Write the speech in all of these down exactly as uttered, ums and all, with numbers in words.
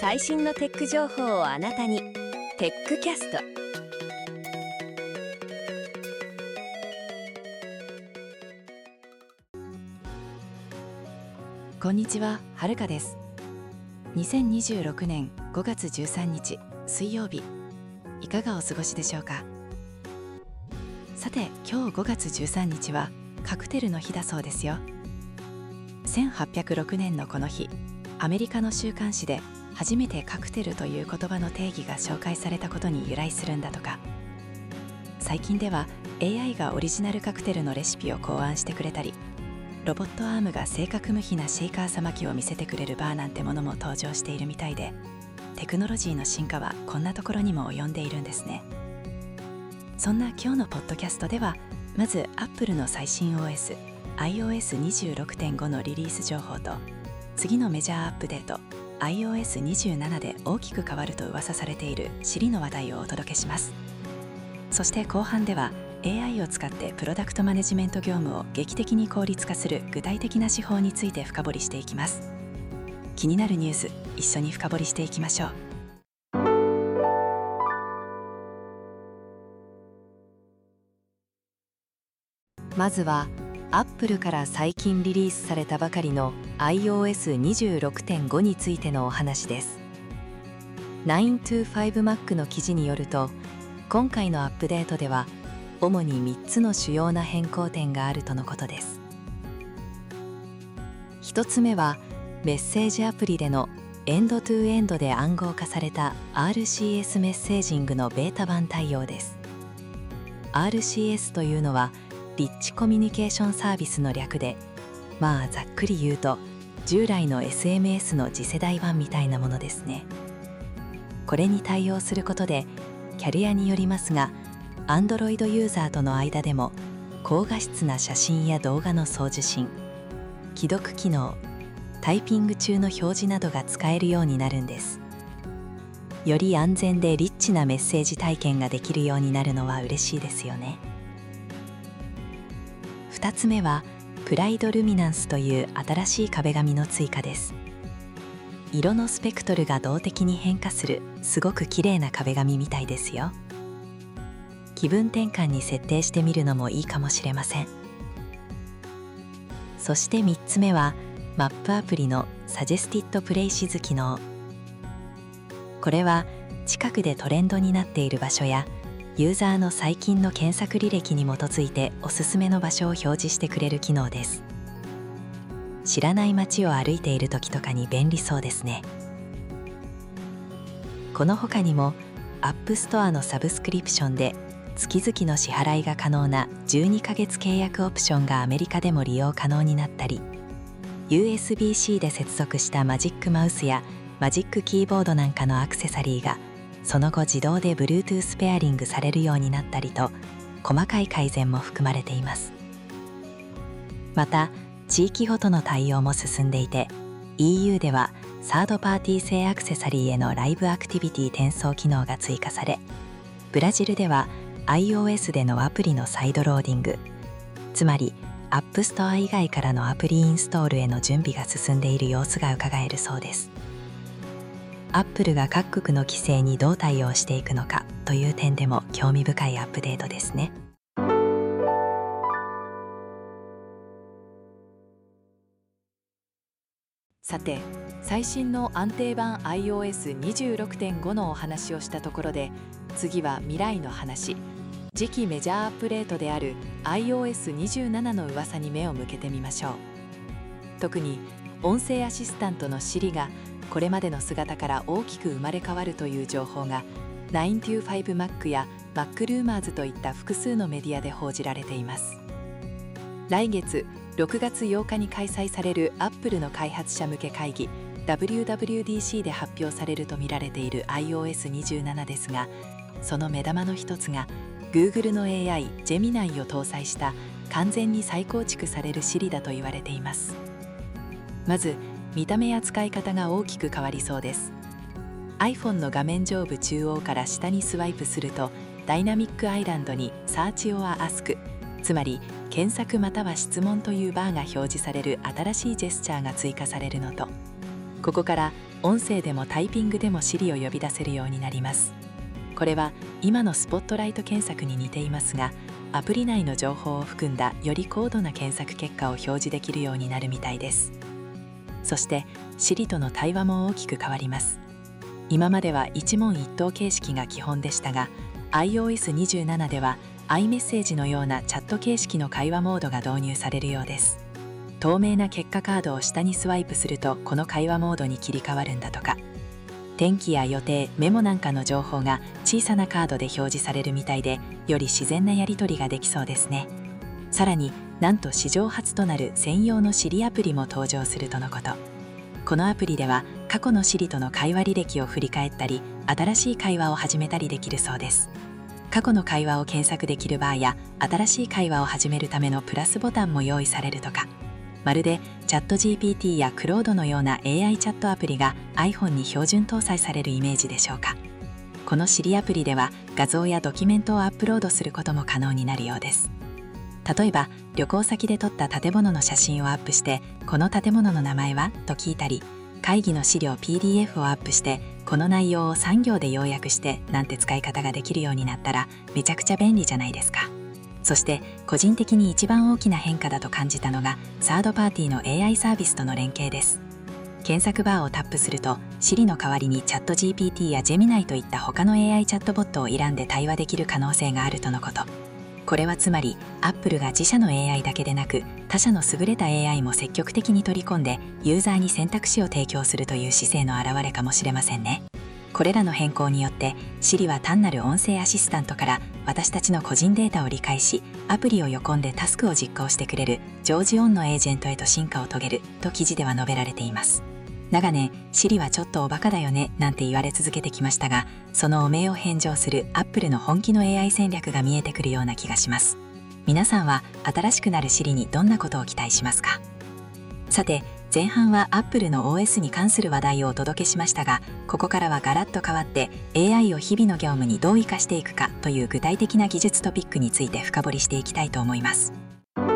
最新のテック情報をあなたに。テックキャスト。 こんにちは、はるかです。にせんにじゅうろくねんごがつじゅうさんにち水曜日、いかがお過ごしでしょうか。さて、今日ごがつじゅうさんにちはカクテルの日だそうですよ。せんはっぴゃくろくねんのこの日、アメリカの週刊誌で初めてカクテルという言葉の定義が紹介されたことに由来するんだとか。最近では エーアイ がオリジナルカクテルのレシピを考案してくれたり、ロボットアームが正確無比なシェイカーさまきを見せてくれるバーなんてものも登場しているみたいで、テクノロジーの進化はこんなところにも及んでいるんですね。そんな今日のポッドキャストでは、まず Apple の最新 オーエス アイオーエスにじゅうろくてんご のリリース情報と、次のメジャーアップデート アイオーエスにじゅうなな で大きく変わると噂されている Siri の話題をお届けします。そして後半ではエーアイ を使ってプロダクトマネジメント業務を劇的に効率化する具体的な手法について深掘りしていきます。気になるニュース、一緒に深掘りしていきましょう。まずは Apple から最近リリースされたばかりの アイオーエスにじゅうろくてんご についてのお話です。ナイントゥーファイブマック の記事によると、今回のアップデートでは主にみっつの主要な変更点があるとのことです。ひとつめはメッセージアプリでのエンドトゥエンドで暗号化された アールシーエス メッセージングのベータ版対応です。 アールシーエス というのはリッチコミュニケーションサービスの略で、まあざっくり言うと従来の エスエムエス の次世代版みたいなものですね。これに対応することで、キャリアによりますがAndroid ユーザーとの間でも高画質な写真や動画の送受信、既読機能、タイピング中の表示などが使えるようになるんです。より安全でリッチなメッセージ体験ができるようになるのは嬉しいですよね。ふたつめはプライドルミナンスという新しい壁紙の追加です。色のスペクトルが動的に変化するすごく綺麗な壁紙みたいですよ。気分転換に設定してみるのもいいかもしれません。そしてみっつめはマップアプリのサジェスティッドプレイシズ機能。これは近くでトレンドになっている場所やユーザーの最近の検索履歴に基づいておすすめの場所を表示してくれる機能です。知らない街を歩いている時とかに便利そうですね。この他にもアップストアのサブスクリプションで月々の支払いが可能なじゅうにかげつ契約オプションがアメリカでも利用可能になったり、 ユーエスビー-C で接続したマジックマウスやマジックキーボードなんかのアクセサリーがその後自動で Bluetooth ペアリングされるようになったりと、細かい改善も含まれています。また地域ごとの対応も進んでいて、 イーユー ではサードパーティー製アクセサリーへのライブアクティビティ転送機能が追加され、ブラジルではiOS でのアプリのサイドローディング、つまり App Store 以外からのアプリインストールへの準備が進んでいる様子がうかがえるそうです。Apple が各国の規制にどう対応していくのかという点でも興味深いアップデートですね。さて、最新の安定版 アイオーエスにじゅうろくてんご のお話をしたところで、次は未来の話、次期メジャーアップデートである アイオーエスにじゅうなな の噂に目を向けてみましょう。特に音声アシスタントの Siri がこれまでの姿から大きく生まれ変わるという情報が ナイントゥーファイブマック や Mac ルーマーズといった複数のメディアで報じられています。来月ろくがつようかに開催される Apple の開発者向け会議 ダブリューダブリューディーシー で発表されるとみられている アイオーエスにじゅうなな ですが、その目玉の一つが Google の エーアイ ジェミナイを搭載した完全に再構築される Siri だと言われています。まず見た目や使い方が大きく変わりそうです。 iPhone の画面上部中央から下にスワイプするとダイナミックアイランドに Search or Ask、 つまり検索または質問というバーが表示される新しいジェスチャーが追加されるのと、 ここから音声でもタイピングでも Siri を呼び出せるようになります。これは今のスポットライト検索に似ていますが、アプリ内の情報を含んだより高度な検索結果を表示できるようになるみたいです。そして Siri との対話も大きく変わります。今までは一問一答形式が基本でしたが、 アイオーエスにじゅうなな では iMessage のようなチャット形式の会話モードが導入されるようです。透明な結果カードを下にスワイプするとこの会話モードに切り替わるんだとか。天気や予定、メモなんかの情報が小さなカードで表示されるみたいで、より自然なやり取りができそうですね。さらになんと史上初となる専用の Siri アプリも登場するとのこと。このアプリでは過去の Siri との会話履歴を振り返ったり、新しい会話を始めたりできるそうです。過去の会話を検索できるバーや新しい会話を始めるためのプラスボタンも用意されるとか。まるでチャット ジーピーティー や Claude のような エーアイ チャットアプリが iPhone に標準搭載されるイメージでしょうか。この Siri アプリでは画像やドキュメントをアップロードすることも可能になるようです。例えば旅行先で撮った建物の写真をアップして「この建物の名前は?」と聞いたり、会議の資料 ピーディーエフ をアップして「この内容をさん行で要約して」なんて使い方ができるようになったらめちゃくちゃ便利じゃないですか。そして個人的に一番大きな変化だと感じたのがサードパーティーの エーアイ サービスとの連携です。検索バーをタップすると Siri の代わりにチャット ジーピーティー や Gemini といった他の エーアイ チャットボットを選んで対話できる可能性があるとのこと。これはつまり Apple が自社の エーアイ だけでなく他社の優れた エーアイ も積極的に取り込んでユーザーに選択肢を提供するという姿勢の表れかもしれませんね。これらの変更によって Siri は単なる音声アシスタントから私たちの個人データを理解し、アプリを横んでタスクを実行してくれる常時オンのエージェントへと進化を遂げると記事では述べられています。長年 Siri はちょっとおバカだよねなんて言われ続けてきましたが、その汚名を返上する Apple の本気の エーアイ 戦略が見えてくるような気がします。皆さんは新しくなる Siri にどんなことを期待しますか？さて、前半は Apple の オーエス に関する話題をお届けしましたが、ここからはガラッと変わって エーアイ を日々の業務にどう生かしていくかという具体的な技術トピックについて深掘りしていきたいと思います。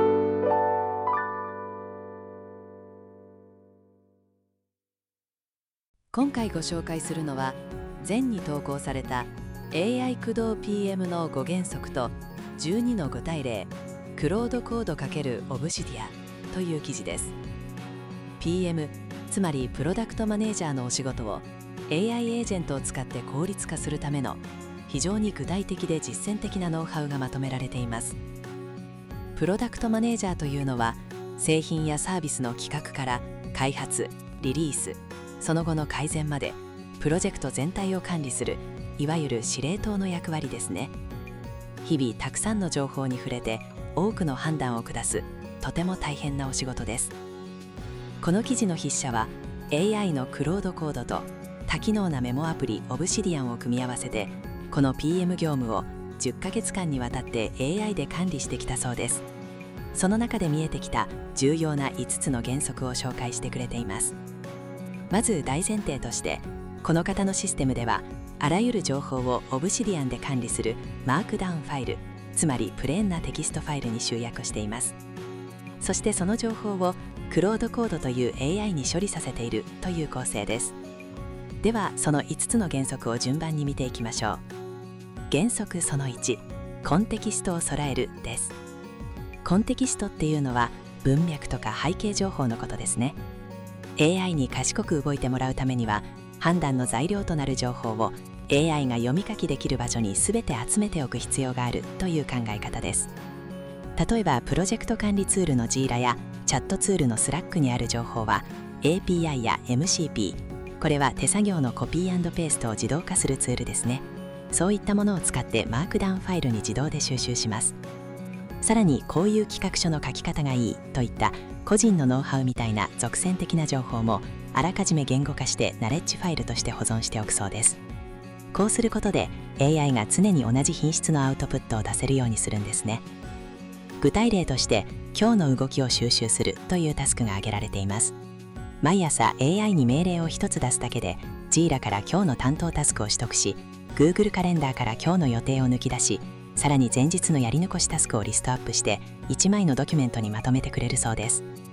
今回ご紹介するのは前に投稿された エーアイ 駆動 ピーエム のご原則とじゅうにの具体例 Claude Code × Obsidian という記事です。ピーエム、つまりプロダクトマネージャーのお仕事を エーアイ エージェントを使って効率化するための非常に具体的で実践的なノウハウがまとめられています。プロダクトマネージャーというのは製品やサービスの企画から開発、リリース、その後の改善までプロジェクト全体を管理するいわゆる司令塔の役割ですね。日々たくさんの情報に触れて多くの判断を下すとても大変なお仕事です。この記事の筆者は エーアイ のクロードコードと多機能なメモアプリ Obsidian を組み合わせてこの ピーエム 業務をじゅっかげつかんにわたって エーアイ で管理してきたそうです。その中で見えてきた重要ないつつの原則を紹介してくれています。まず大前提としてこの方のシステムではあらゆる情報を Obsidian で管理するマークダウンファイル、つまりプレーンなテキストファイルに集約しています。そしてその情報をクロードコードという エーアイ に処理させているという構成です。ではそのいつつの原則を順番に見ていきましょう。原則そのいち、コンテキストを揃えるです。コンテキストっていうのは文脈とか背景情報のことですね。エーアイ に賢く動いてもらうためには判断の材料となる情報を エーアイ が読み書きできる場所に全て集めておく必要があるという考え方です。例えばプロジェクト管理ツールの ジーラ やチャットツールの Slack にある情報は エーピーアイ や エムシーピー、 これは手作業のコピー&ペーストを自動化するツールですね。そういったものを使ってマークダウンファイルに自動で収集します。さらにこういう企画書の書き方がいいといった個人のノウハウみたいな俗選的な情報もあらかじめ言語化してナレッジファイルとして保存しておくそうです。こうすることで エーアイ が常に同じ品質のアウトプットを出せるようにするんですね。具体例として今日の動きを収集するというタスクが挙げられています。毎朝 エーアイ に命令を一つ出すだけで ジーラ から今日の担当タスクを取得し、 Google カレンダーから今日の予定を抜き出し、さらに前日のやり残しタスクをリストアップしていちまいのドキュメントにまとめてくれるそうです。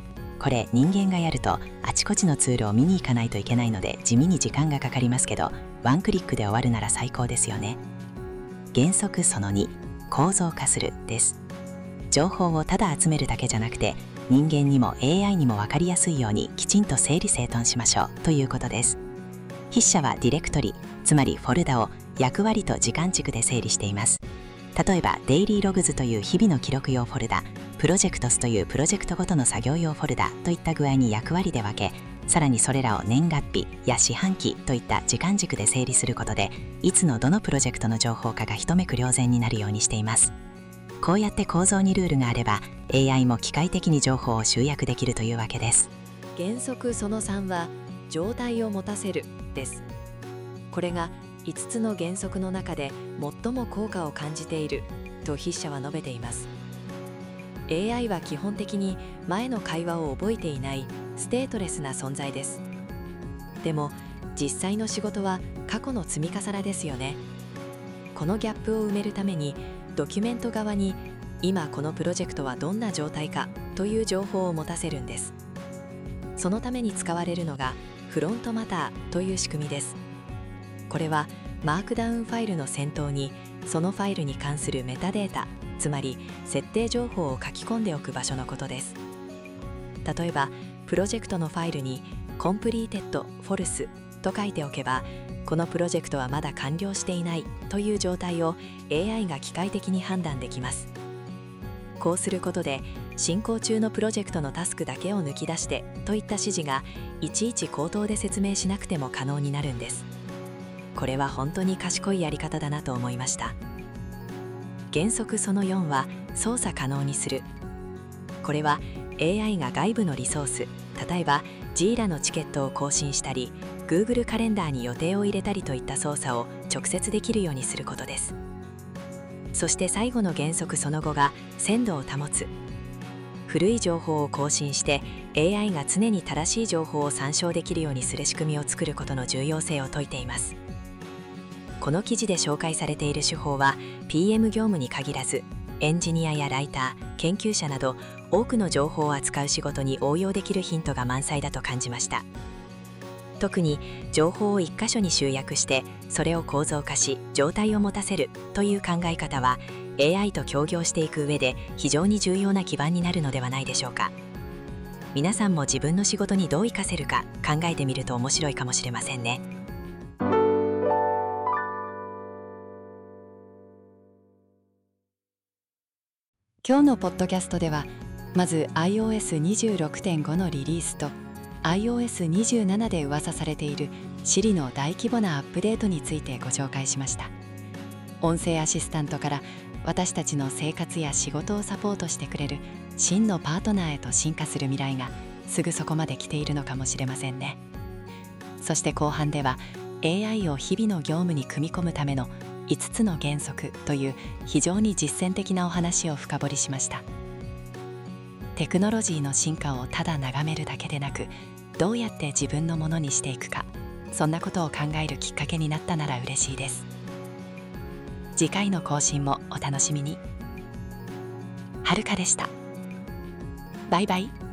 これ人間がやるとあちこちのツールを見に行かないといけないので地味に時間がかかりますけど、ワンクリックで終わるなら最高ですよね。原則そのに、構造化するです。情報をただ集めるだけじゃなくて、人間にも エーアイ にも分かりやすいようにきちんと整理整頓しましょうということです。筆者はディレクトリ、つまりフォルダを役割と時間軸で整理しています。例えばデイリーログズという日々の記録用フォルダ、プロジェクトスというプロジェクトごとの作業用フォルダといった具合に役割で分け、さらにそれらを年月日や四半期といった時間軸で整理することで、いつのどのプロジェクトの情報かが一目瞭然になるようにしています。こうやって構造にルールがあれば エーアイ も機械的に情報を集約できるというわけです。 原則そのさんは状態を持たせるです。これがいつつの原則の中で最も効果を感じていると筆者は述べています。エーアイ は基本的に前の会話を覚えていないステートレスな存在です。でも実際の仕事は過去の積み重ねですよね。このギャップを埋めるためにドキュメント側に今このプロジェクトはどんな状態かという情報を持たせるんです。そのために使われるのがフロントマターという仕組みです。これはマークダウンファイルの先頭にそのファイルに関するメタデータ、つまり設定情報を書き込んでおく場所のことです。例えばプロジェクトのファイルにコンプリーテッドフォルスと書いておけば、このプロジェクトはまだ完了していないという状態を エーアイ が機械的に判断できます。こうすることで進行中のプロジェクトのタスクだけを抜き出してといった指示がいちいち口頭で説明しなくても可能になるんです。これは本当に賢いやり方だなと思いました。原則そのよんは操作可能にする。これは エーアイ が外部のリソース、例えば ジーラ のチケットを更新したり Google カレンダーに予定を入れたりといった操作を直接できるようにすることです。そして最後の原則そのごが鮮度を保つ。古い情報を更新して エーアイ が常に正しい情報を参照できるようにする仕組みを作ることの重要性を説いています。この記事で紹介されている手法は ピーエム 業務に限らず、エンジニアやライター、研究者など多くの情報を扱う仕事に応用できるヒントが満載だと感じました。特に情報を一箇所に集約してそれを構造化し状態を持たせるという考え方は エーアイ と協業していく上で非常に重要な基盤になるのではないでしょうか。皆さんも自分の仕事にどう活かせるか考えてみると面白いかもしれませんね。今日のポッドキャストではまず アイオーエスにじゅうろくてんご のリリースと アイオーエスにじゅうなな で噂されている Siri の大規模なアップデートについてご紹介しました。音声アシスタントから私たちの生活や仕事をサポートしてくれる真のパートナーへと進化する未来がすぐそこまで来ているのかもしれませんね。そして後半では エーアイ を日々の業務に組み込むためのいつつの原則という非常に実践的なお話を深掘りしました。テクノロジーの進化をただ眺めるだけでなく、どうやって自分のものにしていくか、そんなことを考えるきっかけになったなら嬉しいです。次回の更新もお楽しみに。はるかでした。バイバイ。